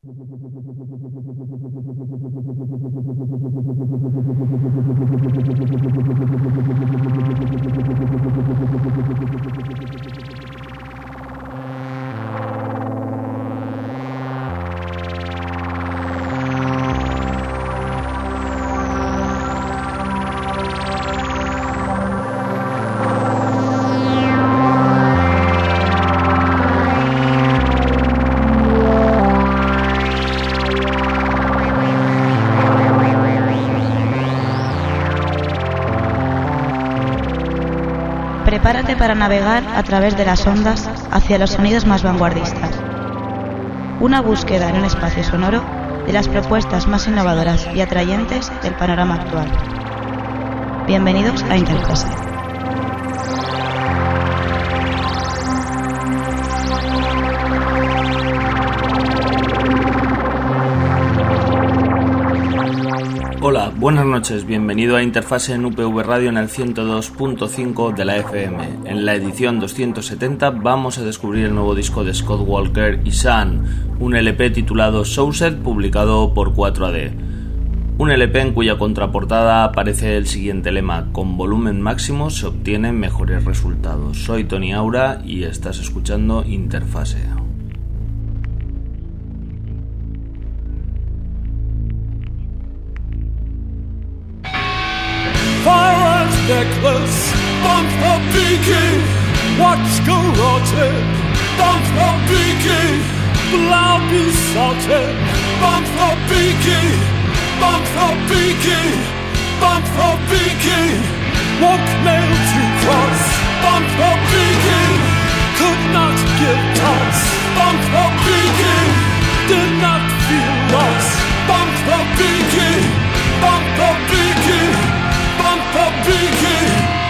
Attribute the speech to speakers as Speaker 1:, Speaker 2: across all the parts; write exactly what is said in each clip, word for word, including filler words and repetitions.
Speaker 1: Prepárate para navegar a través de las ondas hacia los sonidos más vanguardistas. Una búsqueda en un espacio sonoro de las propuestas más innovadoras y atrayentes del panorama actual. Bienvenidos a Interfase.
Speaker 2: Hola, buenas noches, bienvenido a Interfase en U P V Radio en el ciento dos punto cinco de la F M. En la edición doscientos setenta vamos a descubrir el nuevo disco de Scott Walker y Sun, un L P titulado Southside publicado por cuatro A D. Un L P en cuya contraportada aparece el siguiente lema: con volumen máximo se obtienen mejores resultados. Soy Tony Aura y estás escuchando Interfase.
Speaker 3: Necklace, bump the beaky, watch garroted, bump the beaky, blow be salted, bump the beaky, bump the beaky, bump the beaky, won't nail to cross, bump the beaky, could not give toss, bump the beaky, did not feel lost, bump the beaky, bump the beaky. Bump the beaky.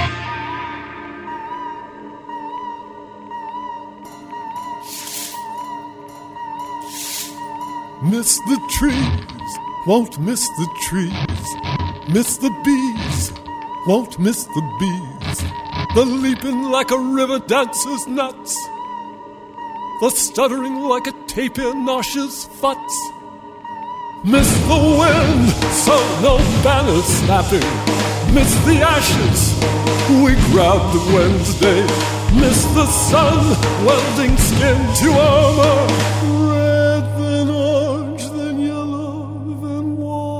Speaker 3: Miss the trees, won't miss the trees. Miss the bees, won't miss the bees. The leaping like a river dancer's nuts. The stuttering like a tapier nauseous futz. Miss the wind, so no banners snapping. Miss the ashes, we grabbed the Wednesday. Miss the sun, welding skin to armor. Red then orange, then yellow, then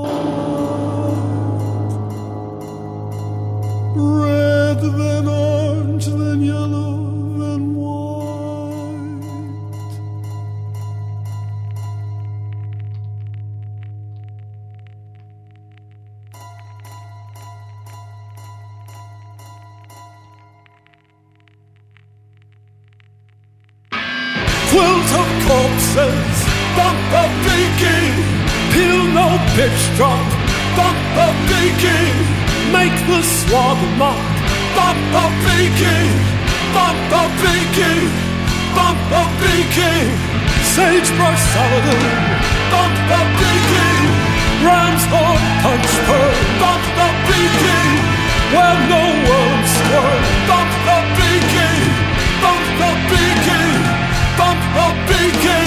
Speaker 3: white. Red then orange, then yellow, then white. Quilt of corpses, bump the beaky, peel no pitch drop, bump the beaky, make the swab mock, bump the beaky, bump the beaky, bump the beaky, sagebrush saladin, bump the beaky, ram's horn punch pearl, bump the beaky, where no worms squirm, bump the beaky, bump the beaky. Bump the beaky.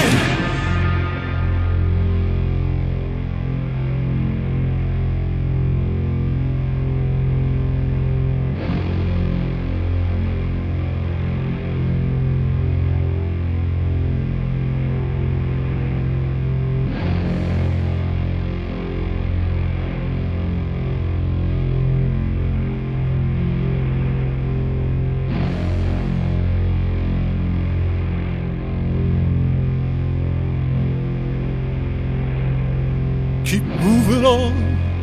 Speaker 3: Keep moving on.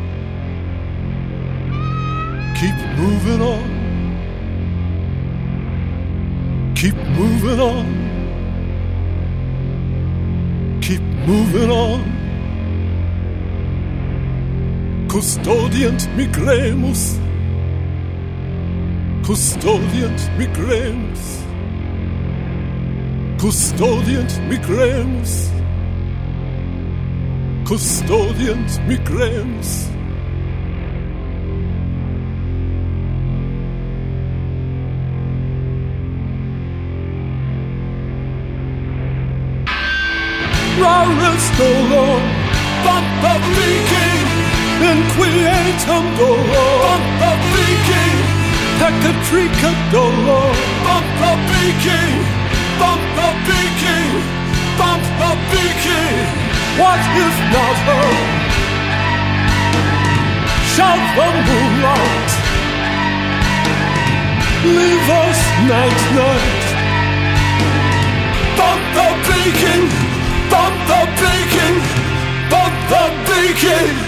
Speaker 3: Keep moving on. Keep moving on. Keep moving on. Custodient migremus. Custodient migremus. Custodient migremus. Custodient migremus. Rarus dolor, Pampa Viking, Inquietum dolor, Pampa Viking, Hecatrica dolor, Pampa Viking, Pampa Viking, Pampa Viking. What if not her? Shout the moonlight, leave us night night. Bump the beacon, bump the beacon, bump the beacon.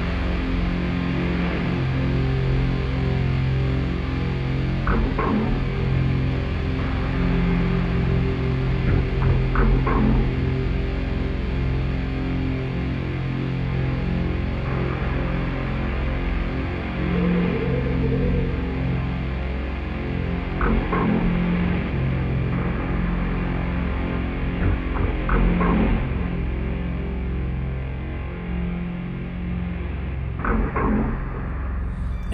Speaker 4: Thank you.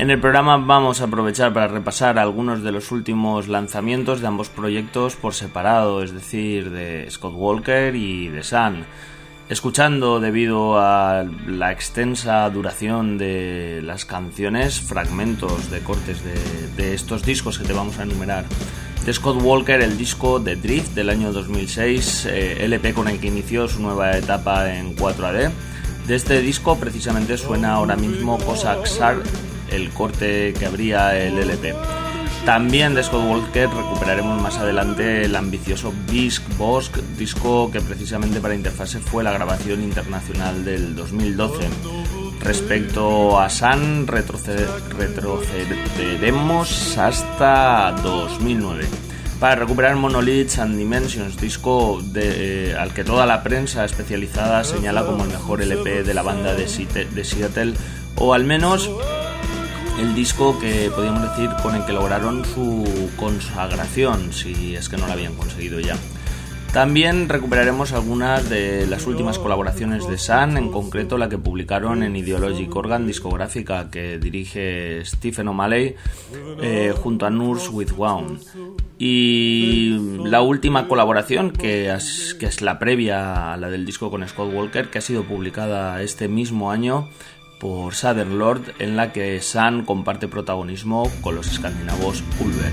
Speaker 2: En el programa vamos a aprovechar para repasar algunos de los últimos lanzamientos de ambos proyectos por separado, es decir, de Scott Walker y de Sun. Escuchando, debido a la extensa duración de las canciones, fragmentos de cortes de, de estos discos que te vamos a enumerar. De Scott Walker, el disco The Drift del año dos mil seis, eh, L P con el que inició su nueva etapa en cuatro A D. De este disco precisamente suena ahora mismo Cossack Sar, el corte que abría el L P. También de Scott Walker recuperaremos más adelante el ambicioso Bisque Bosque, disco que precisamente para Interfase fue la grabación internacional del dos mil doce. Respecto a Sun, retroceder, retrocederemos hasta dos mil nueve. Para recuperar Monoliths and Dimensions, disco de, eh, al que toda la prensa especializada señala como el mejor L P de la banda de, Seattle, de Seattle, o al menos el disco que podríamos decir con el que lograron su consagración, si es que no la habían conseguido ya. También recuperaremos algunas de las últimas colaboraciones de Sun, en concreto la que publicaron en Ideologic Organ discográfica, que dirige Stephen O'Malley eh, junto a Nurse with Wound. Y la última colaboración, que es, que es la previa a la del disco con Scott Walker, que ha sido publicada este mismo año por Southern Lord, en la que Sun comparte protagonismo con los escandinavos Ulver.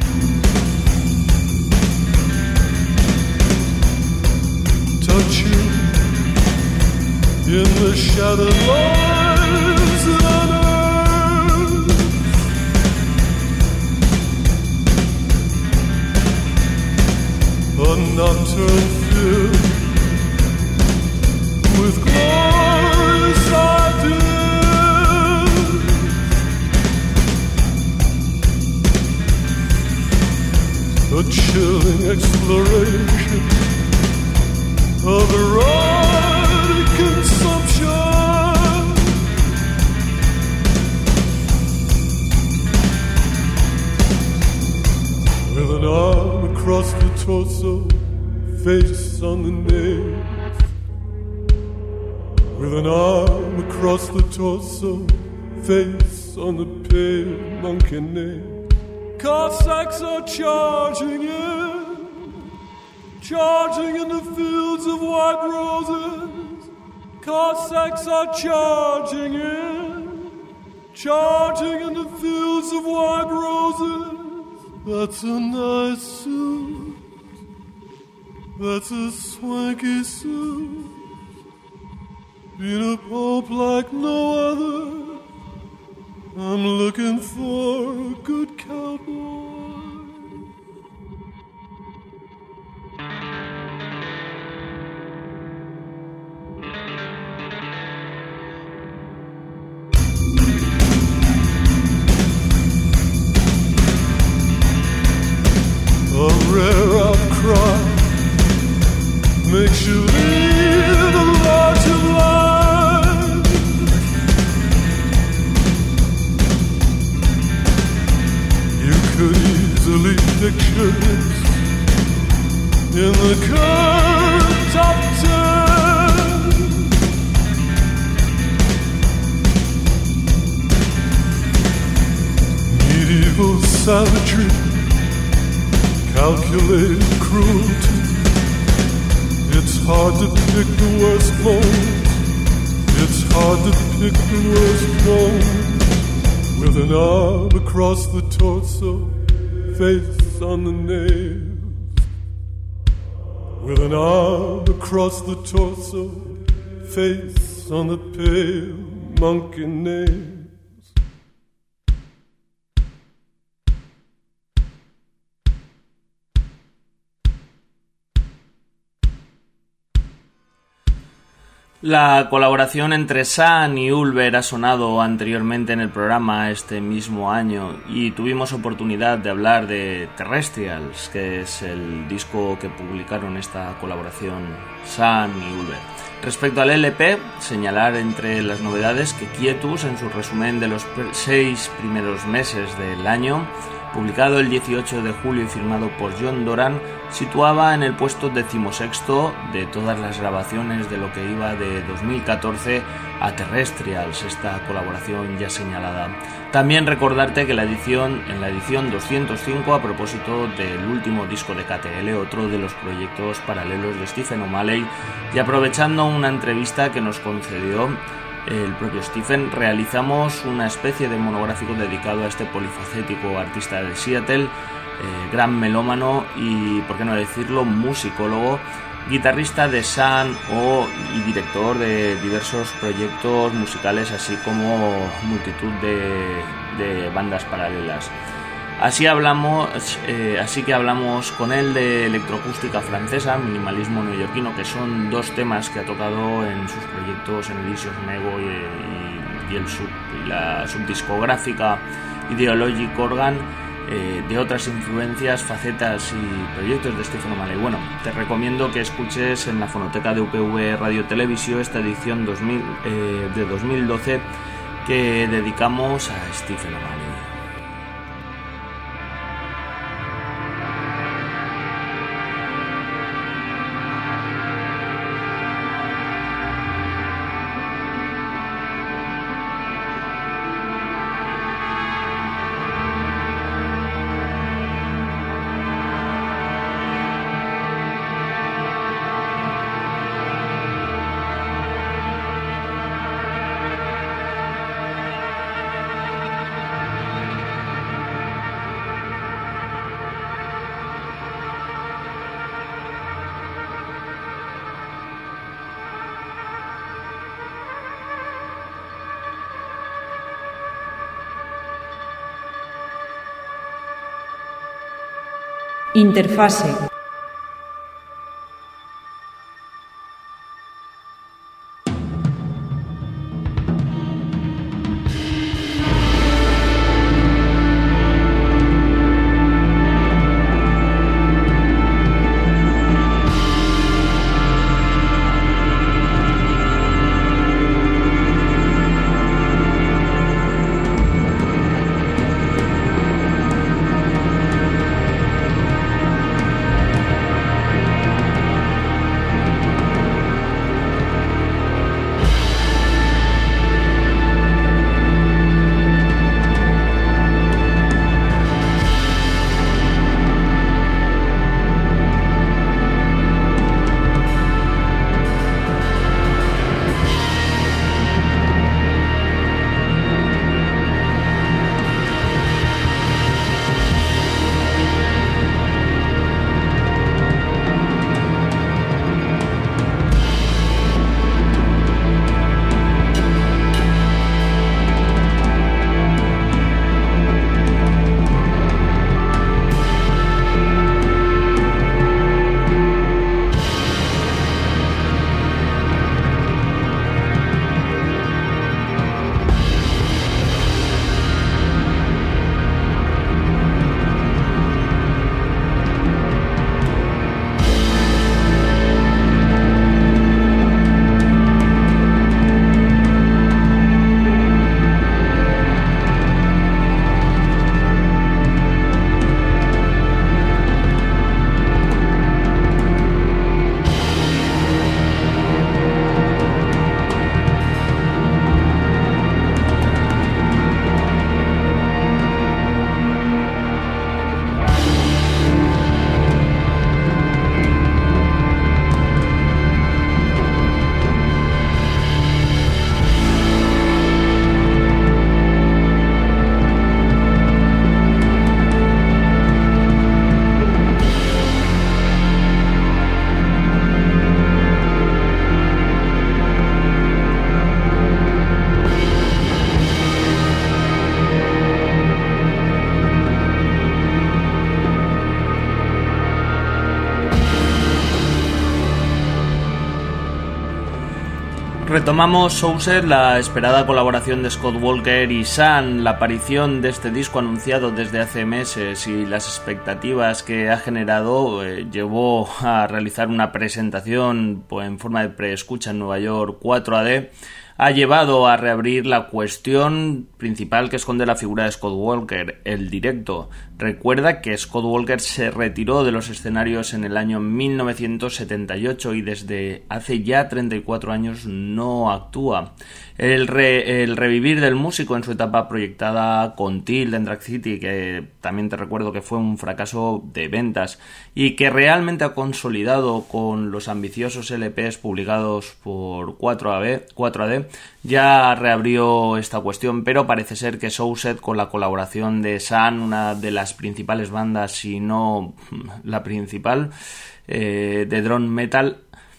Speaker 3: Touch you in the shattered lives on earth. A nocturne filled with glorious ideas. A chilling exploration of erotic consumption. With an arm across the torso, face on the nails. With an arm across the torso, face on the pale monkey nail. Cossacks are charging in, charging in the fields of white roses. Cossacks are charging in, charging in the fields of white roses. That's a nice suit, that's a swanky suit. Been a pope like no other, I'm looking for a good cowboy. A rare outcry makes you lead a larger life. You could easily picture this in the current top ten. Medieval savagery, calculated cruelty. It's hard to pick the worst moment. It's hard to pick the worst moment. With an arm across the torso, face on the nails. With an arm across the torso, face on the pale monkey nails.
Speaker 2: La colaboración entre Sun y Ulver ha sonado anteriormente en el programa este mismo año y tuvimos oportunidad de hablar de Terrestrials, que es el disco que publicaron esta colaboración Sun y Ulver. Respecto al L P, señalar entre las novedades que Quietus, en su resumen de los seis primeros meses del año, publicado el dieciocho de julio y firmado por John Doran, situaba en el puesto decimosexto de todas las grabaciones de lo que iba de dos mil catorce a Terrestrials, esta colaboración ya señalada. También recordarte que la edición, en la edición doscientos cinco, a propósito del último disco de K T L, otro de los proyectos paralelos de Stephen O'Malley, y aprovechando una entrevista que nos concedió el propio Stephen, realizamos una especie de monográfico dedicado a este polifacético artista de Seattle, eh, gran melómano y, por qué no decirlo, musicólogo, guitarrista de Sun o y director de diversos proyectos musicales, así como multitud de, de bandas paralelas. Así hablamos, eh, así que hablamos con él de electroacústica francesa, minimalismo neoyorquino, que son dos temas que ha tocado en sus proyectos en Elysios Nego y, y, y, el sub, y la subdiscográfica Ideologic Organ, eh, de otras influencias, facetas y proyectos de Stephen O'Malley. Bueno, te recomiendo que escuches en la fonoteca de U P V Radio Televisión esta edición dos mil, eh, de dos mil doce que dedicamos a Stephen O'Malley.
Speaker 4: Interfase.
Speaker 2: Retomamos Saucer, la esperada colaboración de Scott Walker y Sun, la aparición de este disco anunciado desde hace meses y las expectativas que ha generado eh, llevó a realizar una presentación pues, en forma de preescucha en Nueva York cuatro A D, ha llevado a reabrir la cuestión principal que esconde la figura de Scott Walker, el directo. Recuerda que Scott Walker se retiró de los escenarios en el año mil novecientos setenta y ocho y desde hace ya treinta y cuatro años no actúa. El, re, el revivir del músico en su etapa proyectada con Tilt en Drag City, que también te recuerdo que fue un fracaso de ventas y que realmente ha consolidado con los ambiciosos L Pes publicados por cuatro A D, ya reabrió esta cuestión, pero parece ser que Southside, con la colaboración de Sun, una de las principales bandas, si no la principal, eh, de drone metal,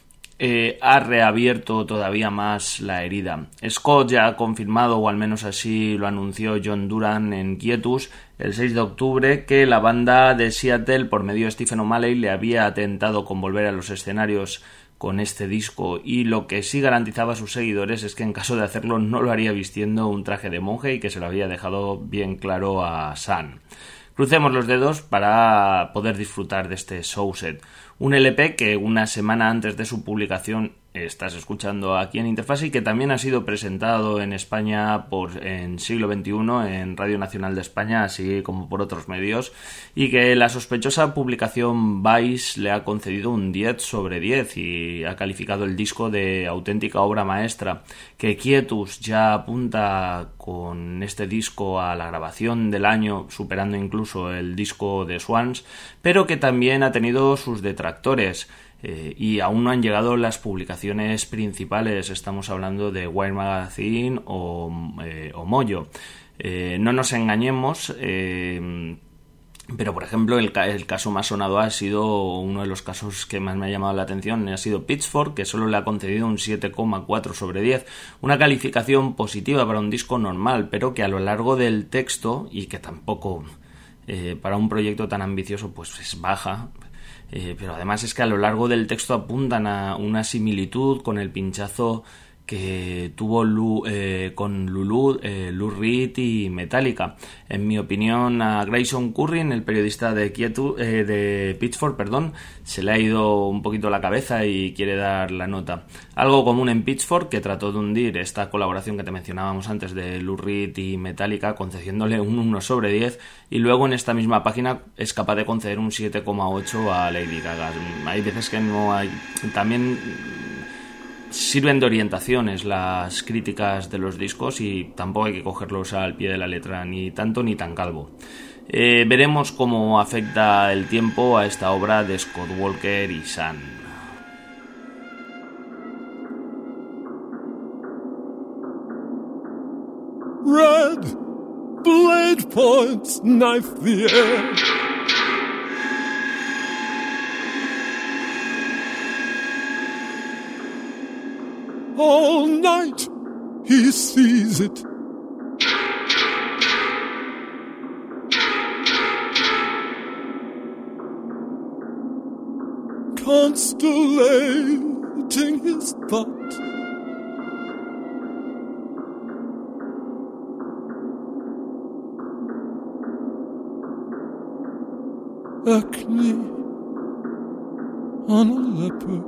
Speaker 2: Eh, ha reabierto todavía más la herida. Scott ya ha confirmado, o al menos así lo anunció John Duran en Quietus el seis de octubre, que la banda de Seattle, por medio de Stephen O'Malley, le había atentado con volver a los escenarios con este disco, y lo que sí garantizaba a sus seguidores es que en caso de hacerlo no lo haría vistiendo un traje de monje, y que se lo había dejado bien claro a Sun. Crucemos los dedos para poder disfrutar de este Southside, un L P que una semana antes de su publicación estás escuchando aquí en Interfase y que también ha sido presentado en España por, en Siglo veintiuno en Radio Nacional de España, así como por otros medios, y que la sospechosa publicación Vice le ha concedido un diez sobre diez y ha calificado el disco de auténtica obra maestra, que Quietus ya apunta con este disco a la grabación del año, superando incluso el disco de Swans, pero que también ha tenido sus detractores. Eh, y aún no han llegado las publicaciones principales. Estamos hablando de Wire Magazine o, eh, o Mojo. Eh, no nos engañemos, eh, pero por ejemplo el, el caso más sonado ha sido uno de los casos que más me ha llamado la atención, ha sido Pitchfork, que solo le ha concedido un siete coma cuatro sobre diez, una calificación positiva para un disco normal, pero que a lo largo del texto, y que tampoco eh, para un proyecto tan ambicioso pues es baja. Eh, pero además es que a lo largo del texto apuntan a una similitud con el pinchazo que tuvo Lu, eh, con Lulu, eh, Lou Reed y Metallica. En mi opinión, a Grayson Currin, el periodista de, Quietu, eh, de Pitchfork, perdón, se le ha ido un poquito la cabeza y quiere dar la nota. Algo común en Pitchfork, que trató de hundir esta colaboración que te mencionábamos antes de Lou Reed y Metallica, concediéndole un uno sobre diez, y luego en esta misma página es capaz de conceder un siete coma ocho a Lady Gaga. Hay veces que no hay... También sirven de orientaciones las críticas de los discos y tampoco hay que cogerlos al pie de la letra, ni tanto ni tan calvo. Eh, veremos cómo afecta el tiempo a esta obra de Scott Walker y Sun.
Speaker 3: Red blade points knife the air. All night he sees it. Constellating his thought. Acne on a leper.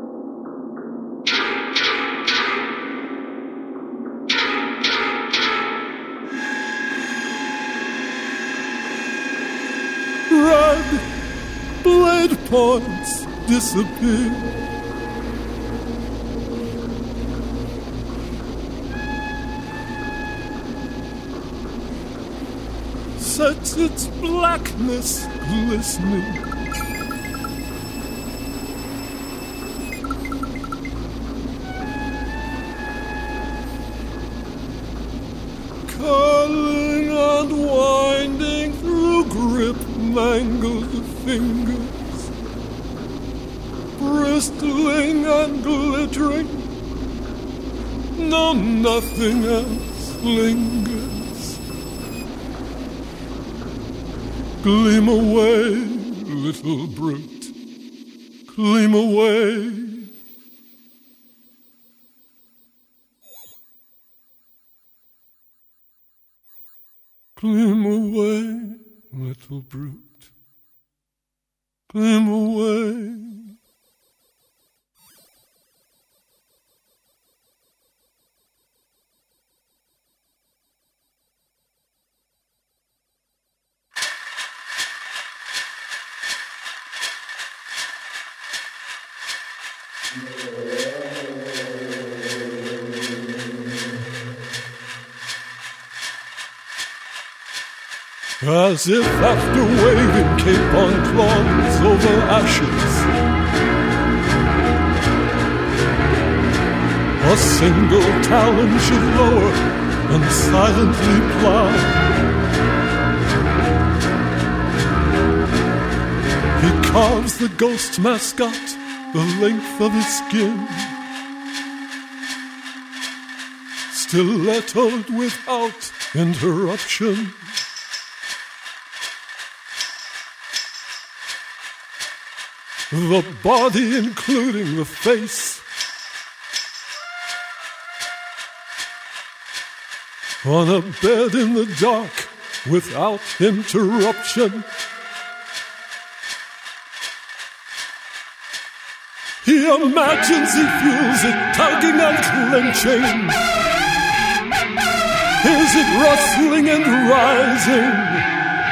Speaker 3: Red blade points disappear. Sets its blackness glistening. Curling and winding through grip mangled fingers, bristling and glittering, no, nothing else lingers. Gleam away, little brute, gleam away. Gleam away, little brute, gleam away. As if after waving cape on claws over ashes, a single talon should lower and silently plow. He carves the ghost mascot the length of his skin, stilettoed without interruption. The body, including the face, on a bed in the dark without interruption. He imagines he feels it tugging and clenching. Hears it rustling and rising.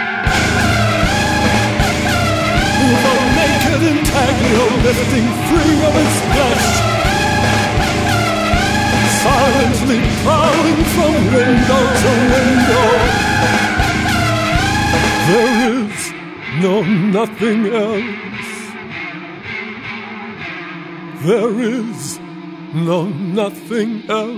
Speaker 3: The naked intaglio lifting free of its flesh, silently prowling from window to window. There is no nothing else. There is no nothing else.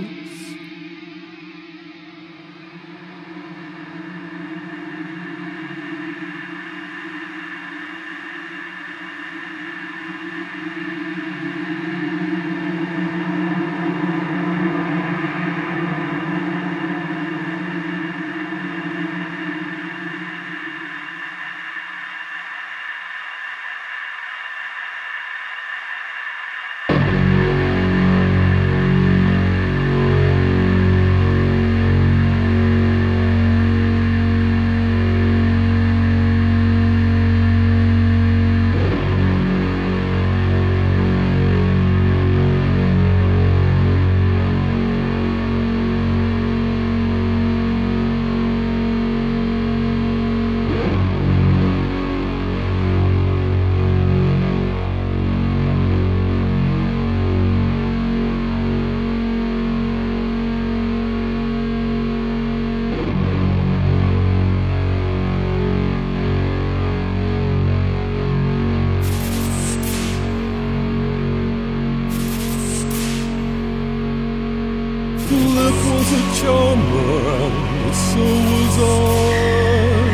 Speaker 3: was a charmer, and so was I.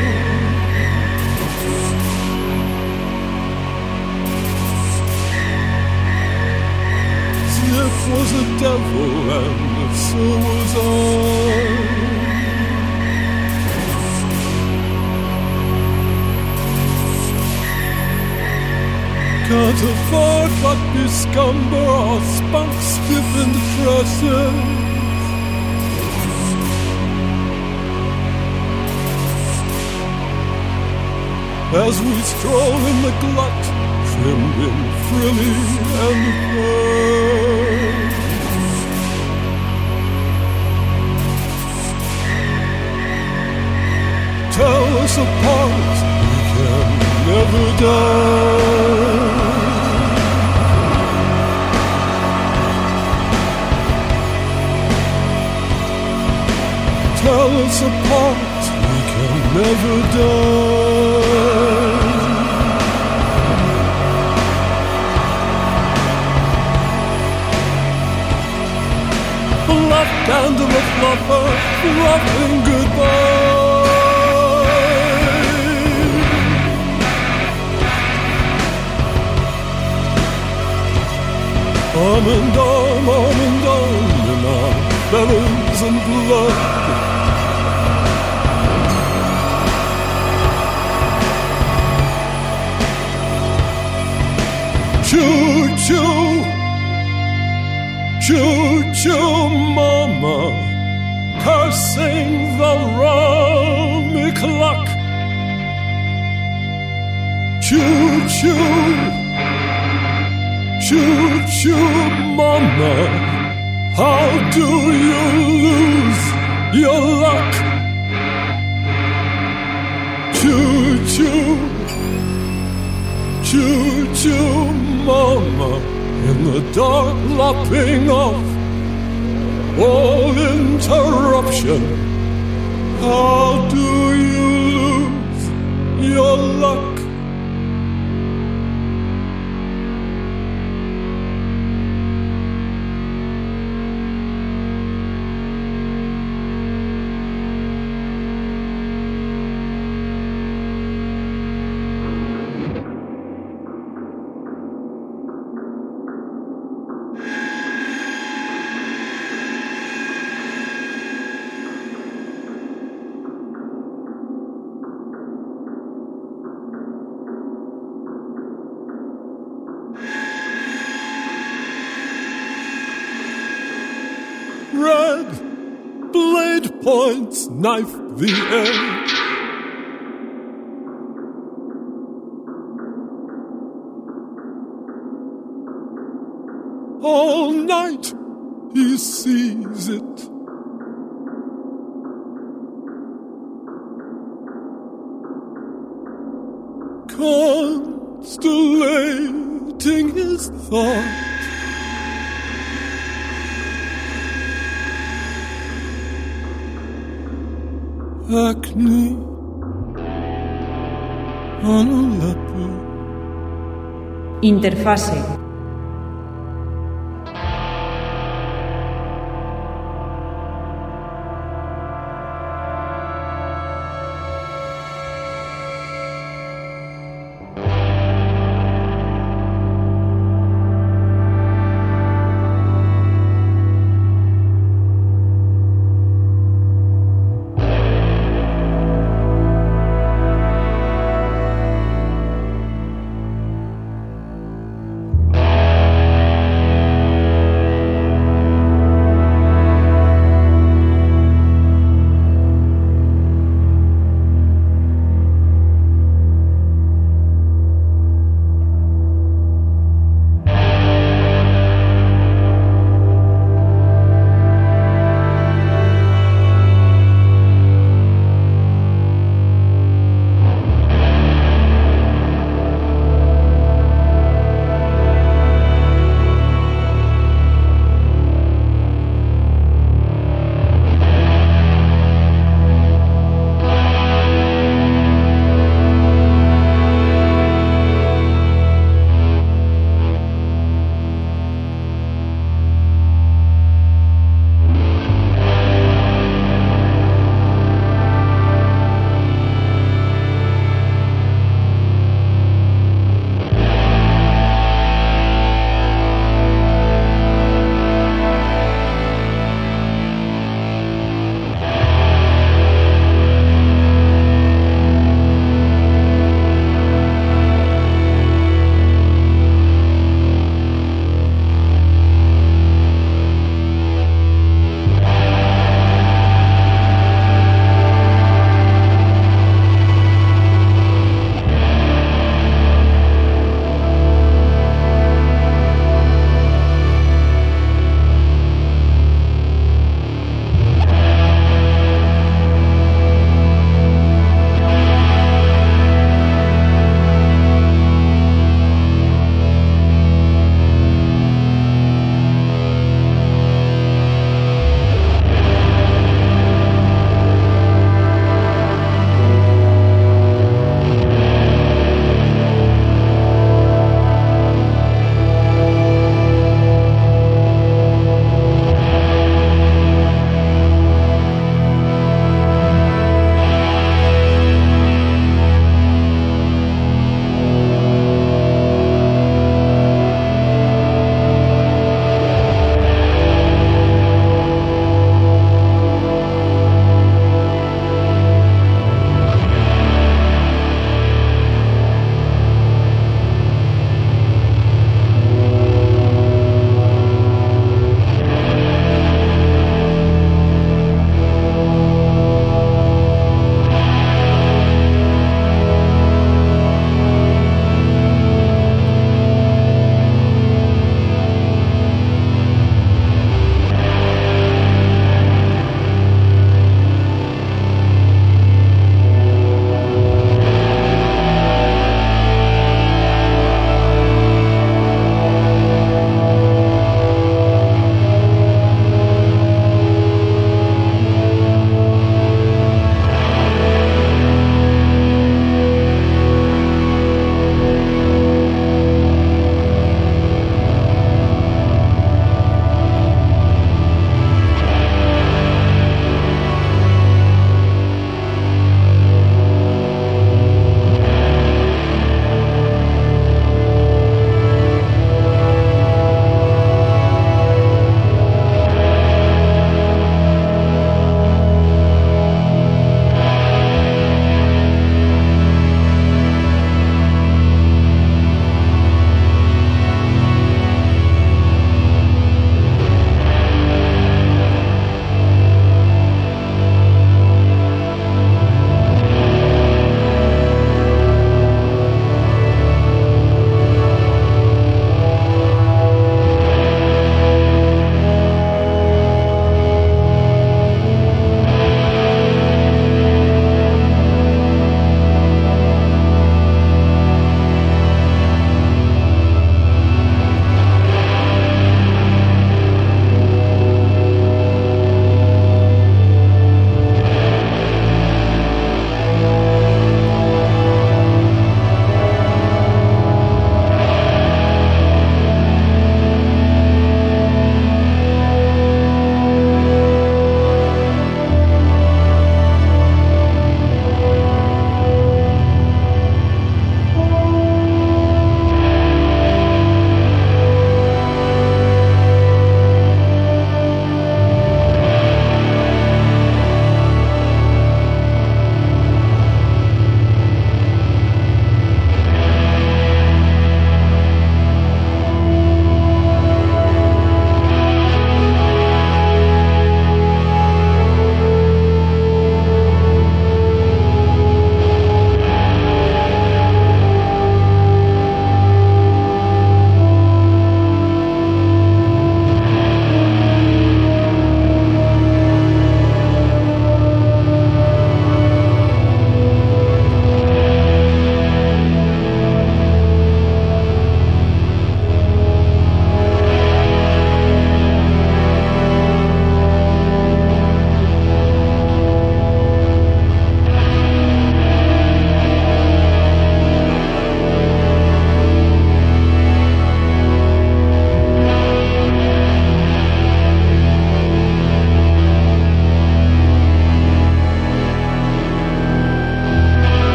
Speaker 3: Zip was a devil, and so was I. Can't afford but discumber our spunk stiffened tresses. As we stroll in the glut, trimmed in frilly and fur. Tell us apart, we can never die. Tell us apart, we can never die. Left hand of a fluffer, fluffing goodbye. Arm and arm, arm and arm, in our feathers and blood. Choo-choo, choo-choo, mama, cursing the rummy clock. Choo-choo, choo-choo, mama, how do you lose your luck? Choo-choo, choo-choo, mama, in the dark, lopping off all interruption. How do you lose your luck? Red blade points knife the air. All night he sees it. Constellating his thoughts. Acne on a leopard.
Speaker 4: Interfase.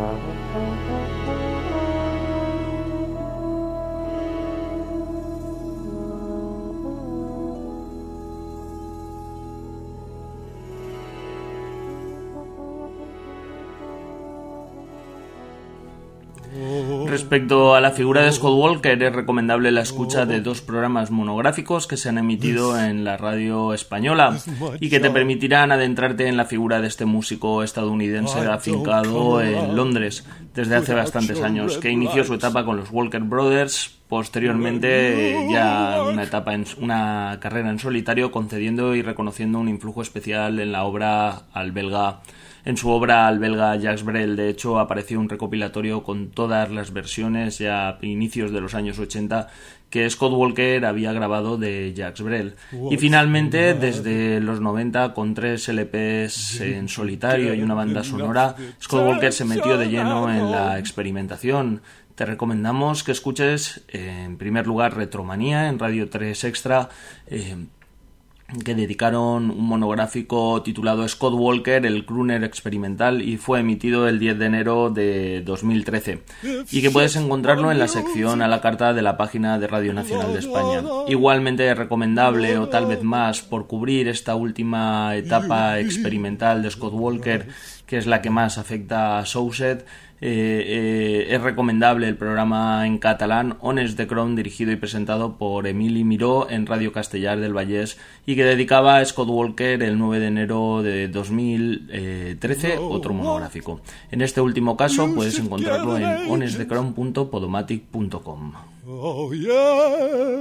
Speaker 2: Respecto a la figura de Scott Walker, es recomendable la escucha de dos programas monográficos que se han emitido en la radio española y que te permitirán adentrarte en la figura de este músico estadounidense afincado en Londres desde hace bastantes años, que inició su etapa con los Walker Brothers, posteriormente ya una etapa en una carrera en solitario, concediendo y reconociendo un influjo especial en la obra al belga. En su obra al belga Jacques Brel, de hecho, apareció un recopilatorio con todas las versiones ya a inicios de los años ochenta que Scott Walker había grabado de Jacques Brel. Y finalmente, desde los noventa, con tres L Pes en solitario y una banda sonora, Scott Walker se metió de lleno en la experimentación. Te recomendamos que escuches, eh, en primer lugar, Retromanía en Radio tres Extra, eh, que dedicaron un monográfico titulado Scott Walker, el crooner experimental, y fue emitido el diez de enero de dos mil trece, y que puedes encontrarlo en la sección a la carta de la página de Radio Nacional de España. Igualmente recomendable, o tal vez más, por cubrir esta última etapa experimental de Scott Walker, que es la que más afecta a Souset, Eh, eh, es recomendable el programa en catalán Ones de Crom, dirigido y presentado por Emili Miró en Radio Castellar del Vallès, y que dedicaba a Scott Walker el nueve de enero de dos mil trece, otro monográfico. En este último caso puedes encontrarlo en ones de crom punto podomatic punto com.
Speaker 3: Oh yeah,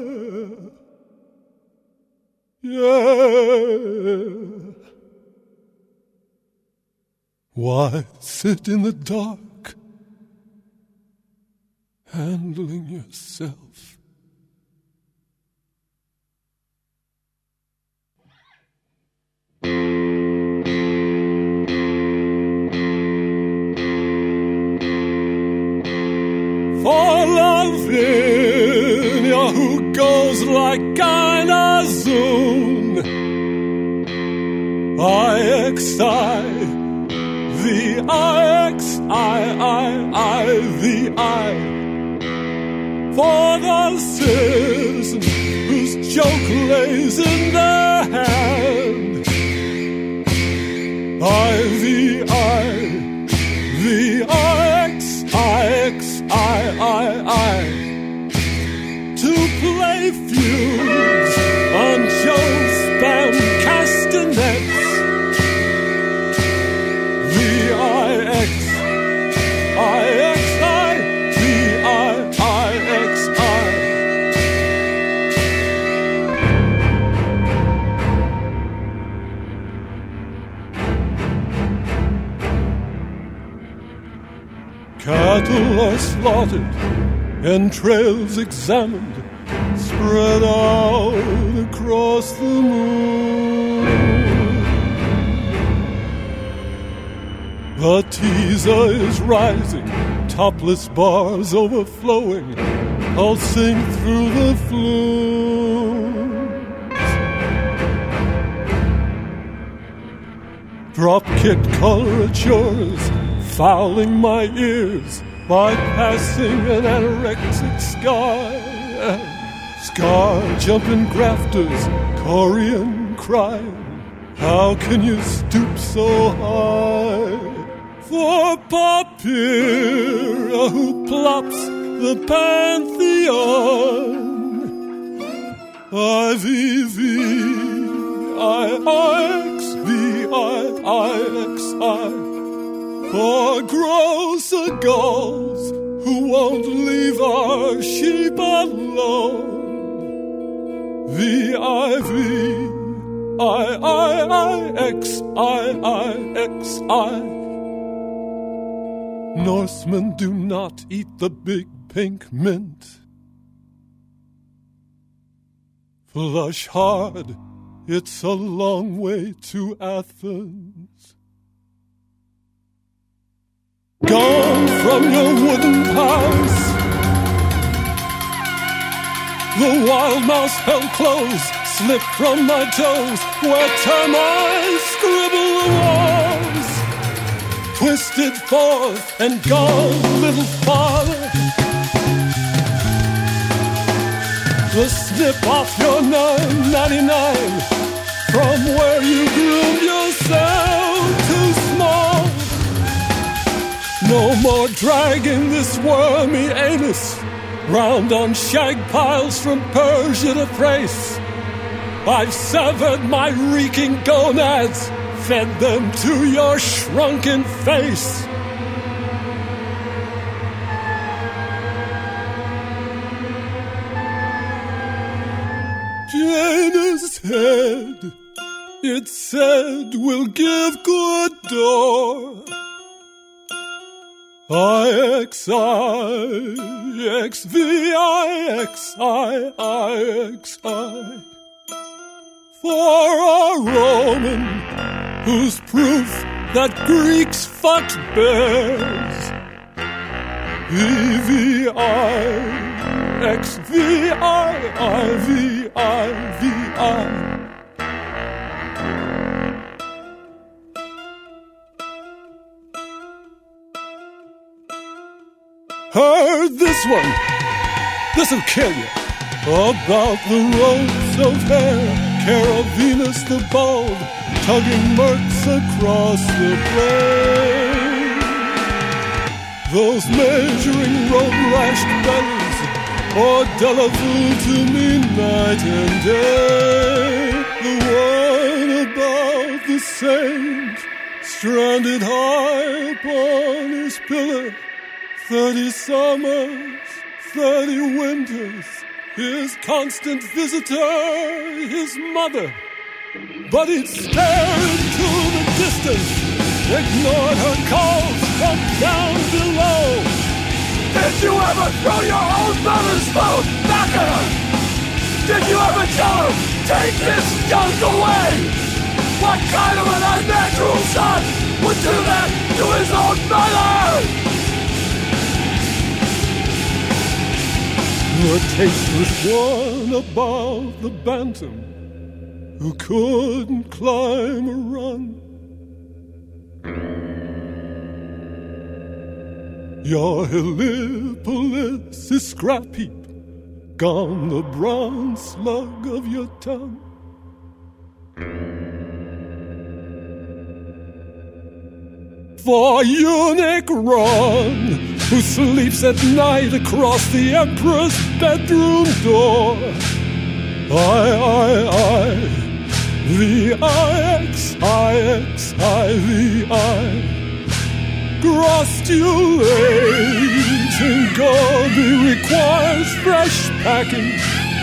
Speaker 3: yeah. Why sit in the dark, handling yourself? For loving you who goes like einer Zoon, I excite. The I, X, I, I, I, the I. For the citizen whose joke lays in their hand. I, the I, the I, X, I, X, I, I, I. To play fugues on Joe's spam castanets. I X, I X, I, V I, I X, I. Cattle are slaughtered, entrails examined, spread out across the moon. The teaser is rising, topless bars overflowing, pulsing through the flumes. Drop-kick caricatures, fouling my ears, bypassing an anorexic sky. Scar-jumping grafters, Korean crying, how can you stoop so high? For Papyra, who plops the pantheon. I V V, I X, V I I X I. For grosser gulls, who won't leave our sheep alone. V I V, I I I X I I X I. Norsemen do not eat the big pink mint. Flush hard, it's a long way to Athens. Gone from your wooden house, the wild mouse held close, slipped from my toes, where termites scribble the walls. twisted forth and gone a little farther. To snip off your nine ninety-nine from where you groomed yourself too small. No more dragging this wormy anus round on shag piles from Persia to Thrace. I've severed my reeking gonads, fed them to your shrunken face. Janus head, it said, will give good door. I X I X V I X I I X I for a Roman who's proof that Greeks fucked bears. V V I X V I I V I V I Heard this one, this'll kill you, about the ropes of hair, Cara Venus the bald, tugging mercs across the plain. Those measuring road-lashed bellies, or Delavu to me night and day. The one about the saint, stranded high upon his pillar, Thirty summers, thirty winters, his constant visitor, his mother. But he'd stare into the distance, ignored her calls from down below. Did you ever throw your own mother's phone back at her? Did you ever tell her, take this junk away? What kind of an unnatural son would do that to his own mother? The tasteless one about the bantam who couldn't climb a run. Your Heliopolis is scrap heap, gone the bronze slug of your tongue. For eunuch Ron, who sleeps at night across the emperor's bedroom door. I, I, I, V I X I X I V I. Gratulating Gobi requires fresh packing.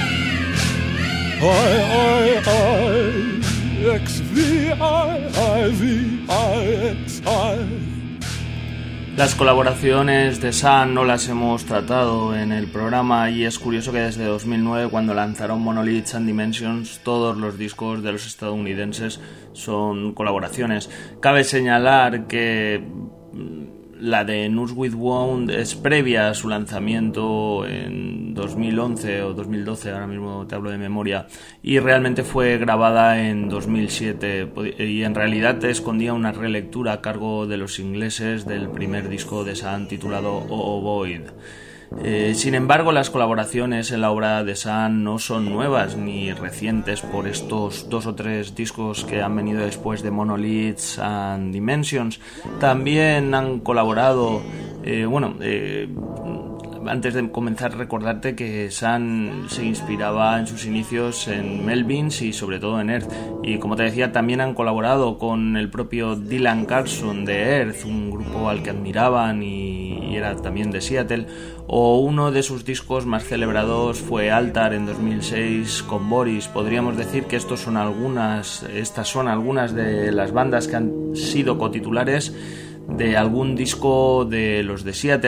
Speaker 3: I, I, I. X V I I V I X I.
Speaker 2: Las colaboraciones de Sun no las hemos tratado en el programa y es curioso que desde dos mil nueve, cuando lanzaron Monoliths and Dimensions, todos los discos de los estadounidenses son colaboraciones. Cabe señalar que la de Nurse with Wound es previa a su lanzamiento en dos mil once o dos mil doce, ahora mismo te hablo de memoria, y realmente fue grabada en dos mil siete y en realidad escondía una relectura a cargo de los ingleses del primer disco de Sun titulado Oh Void. Eh, sin embargo, las colaboraciones en la obra de Sun no son nuevas ni recientes por estos dos o tres discos que han venido después de Monoliths and Dimensions. También han colaborado, eh, bueno, eh, antes de comenzar, recordarte que Sun se inspiraba en sus inicios en Melvins y sobre todo en Earth, y como te decía, también han colaborado con el propio Dylan Carlson de Earth, un grupo al que admiraban y era también de Seattle. O uno de sus discos más celebrados fue Altar en dos mil seis con Boris. Podríamos decir que estos son algunas, estas son algunas de las bandas que han sido cotitulares de algún disco de los de Seattle.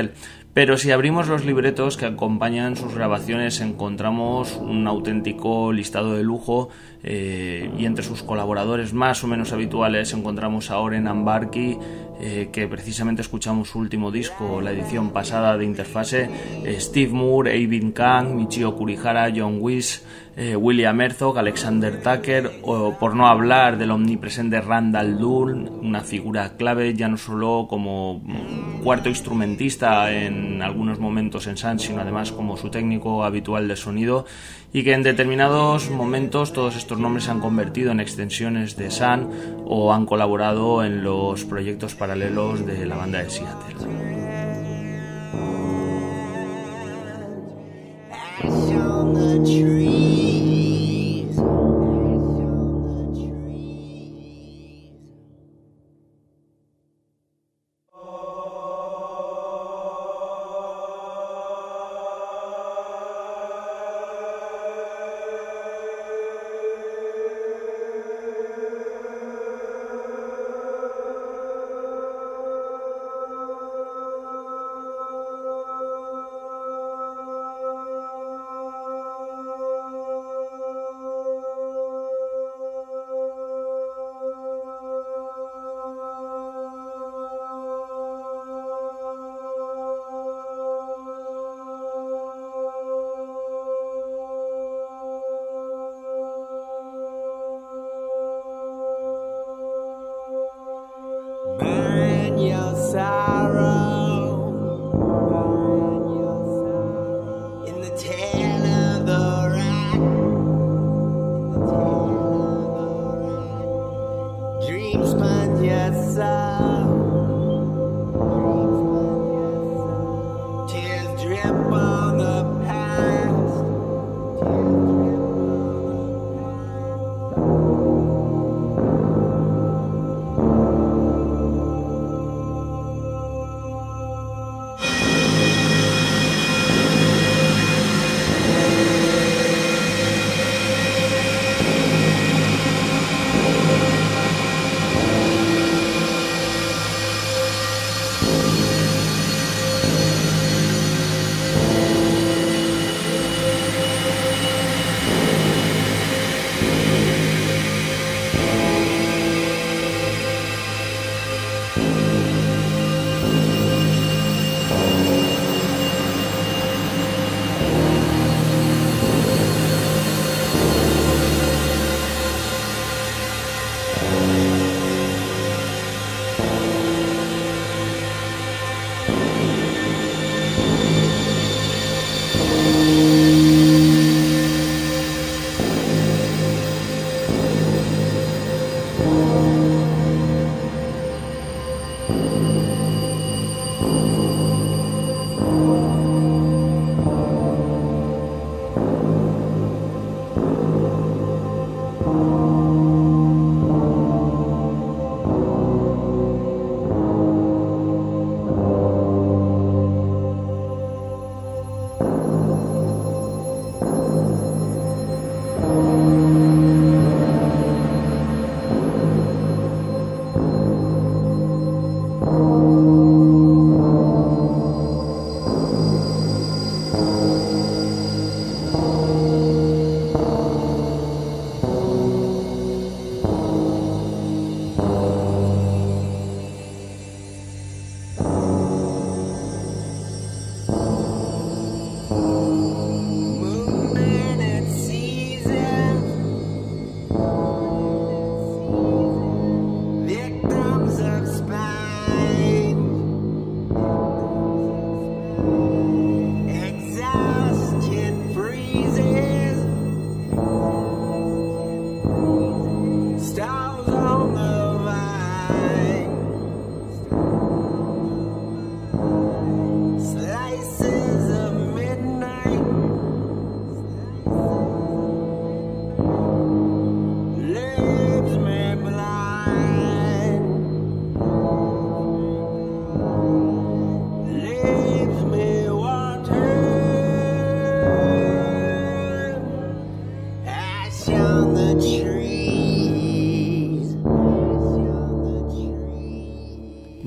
Speaker 2: Pero si abrimos los libretos que acompañan sus grabaciones encontramos un auténtico listado de lujo, eh, y entre sus colaboradores más o menos habituales encontramos a Oren Ambarki, eh, que precisamente escuchamos su último disco, la edición pasada de Interfase, eh, Steve Moore, Eivin Kang, Michio Kurihara, John Wish, eh, William Herzog, Alexander Tucker, o por no hablar del omnipresente Randall Dunn, una figura clave ya no solo como cuarto instrumentista en algunos momentos en Sun, sino además como su técnico habitual de sonido, y que en determinados momentos todos estos nombres se han convertido en extensiones de Sun o han colaborado en los proyectos paralelos de la banda de Seattle.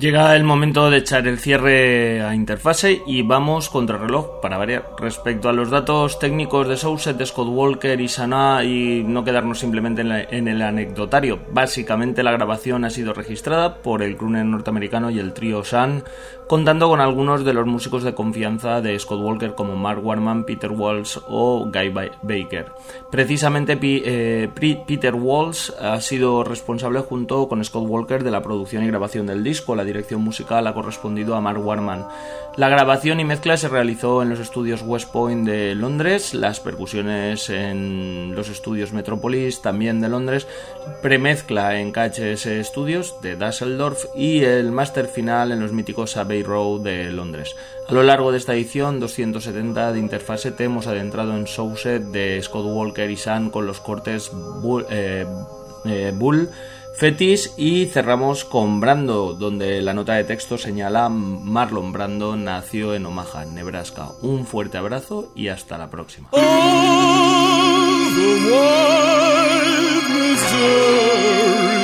Speaker 2: Llega el momento de echar el cierre a Interfase y vamos contra reloj para variar. Respecto a los datos técnicos de Southside, Scott Walker y Sanaa, y no quedarnos simplemente en, la, en el anecdotario, básicamente la grabación ha sido registrada por el crooner norteamericano y el trío Sun, contando con algunos de los músicos de confianza de Scott Walker como Mark Warman, Peter Walsh o Guy Baker. Precisamente P- eh, Peter Walsh ha sido responsable junto con Scott Walker de la producción y grabación del disco. La dirección musical ha correspondido a Mark Warman. La grabación y mezcla se realizó en los estudios West Point de Londres, las percusiones en los estudios Metropolis también de Londres, premezcla en K H S Studios de Düsseldorf y el máster final en los míticos Abbey Road de Londres. A lo largo de esta edición doscientos setenta de Interfase te hemos adentrado en Southside de Scott Walker y Sun con los cortes Bull, eh, eh, Bull Fetish, y cerramos con Brando, donde la nota de texto señala: Marlon Brando nació en Omaha, Nebraska. Un fuerte abrazo y hasta la próxima.
Speaker 3: Oh, the wide Missouri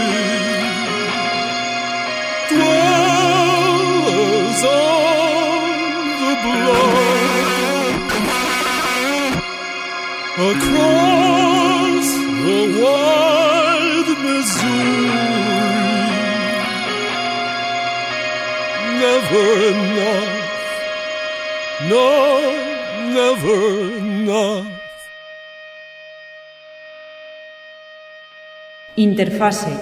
Speaker 3: dwellers on the bluff across the wide Missouri. Never enough, no, never enough.
Speaker 4: Interfase.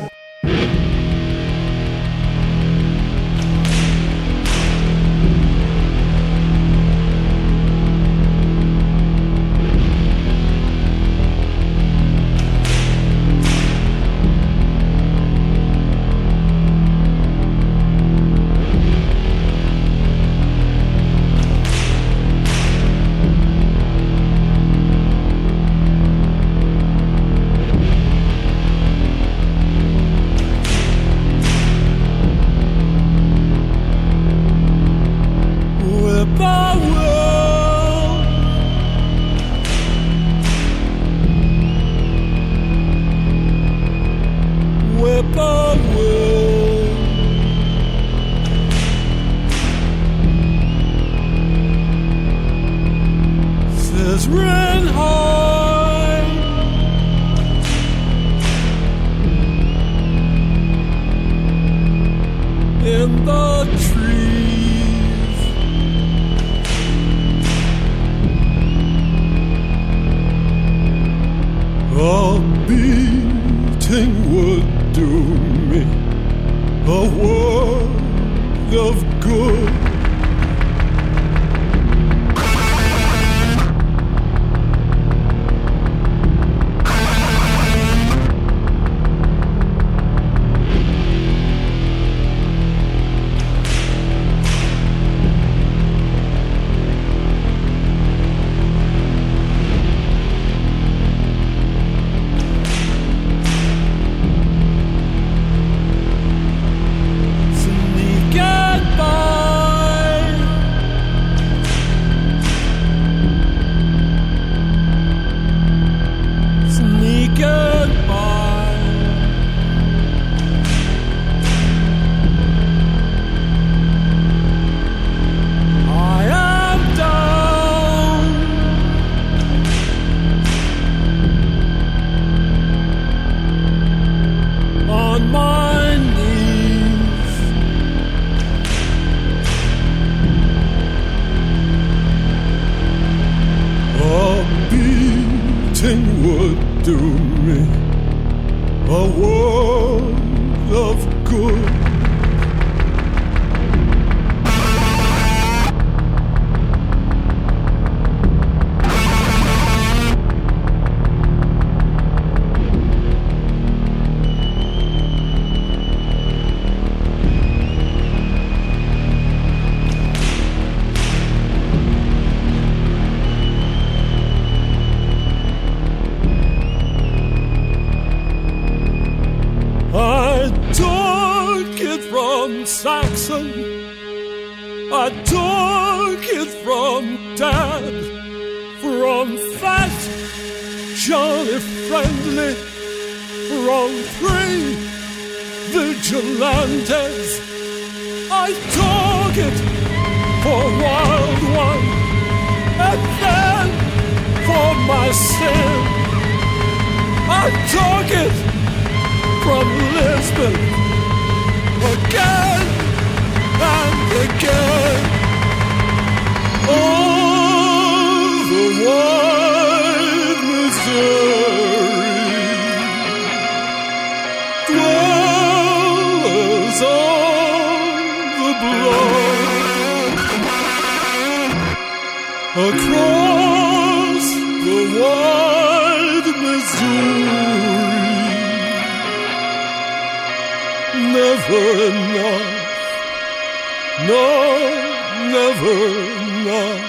Speaker 3: Saxon, I took it from Dad, from Fat Johnny Friendly, from three vigilantes. I I took it for wild one, and then for my sin. I took it from Lisbon again and again. Oh, the wide Missouri, dwellers on the blood, across the wide Missouri, never enough, no, never enough.